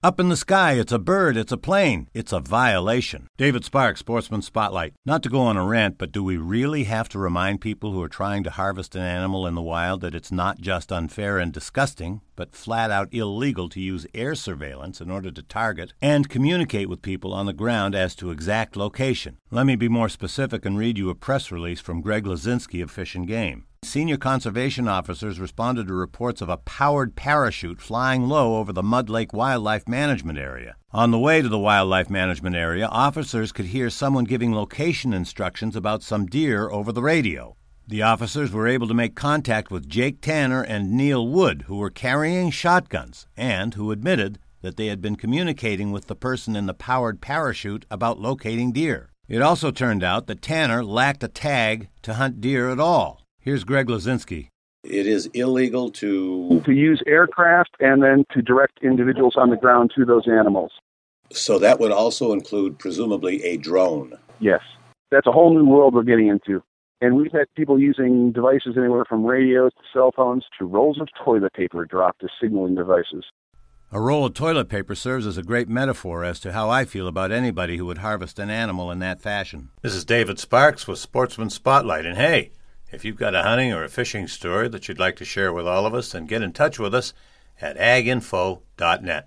Up in the sky, it's a bird, it's a plane. It's a violation. David Sparks, Sportsman Spotlight. Not to go on a rant, but do we really have to remind people who are trying to harvest an animal in the wild that it's not just unfair and disgusting, but flat out illegal to use air surveillance in order to target and communicate with people on the ground as to exact location? Let me be more specific and read you a press release from Greg Lazinski of Fish and Game. Senior conservation officers responded to reports of a powered parachute flying low over the Mud Lake Wildlife Management Area. On the way to the Wildlife Management Area, officers could hear someone giving location instructions about some deer over the radio. The officers were able to make contact with Jake Tanner and Neil Wood, who were carrying shotguns and who admitted that they had been communicating with the person in the powered parachute about locating deer. It also turned out that Tanner lacked a tag to hunt deer at all. Here's Greg Lazinski. It is illegal to use aircraft and then to direct individuals on the ground to those animals. So that would also include, presumably, a drone. Yes. That's a whole new world we're getting into. And we've had people using devices anywhere from radios to cell phones to rolls of toilet paper dropped as signaling devices. A roll of toilet paper serves as a great metaphor as to how I feel about anybody who would harvest an animal in that fashion. This is David Sparks with Sportsman Spotlight, and hey, if you've got a hunting or a fishing story that you'd like to share with all of us, then get in touch with us at aginfo.net.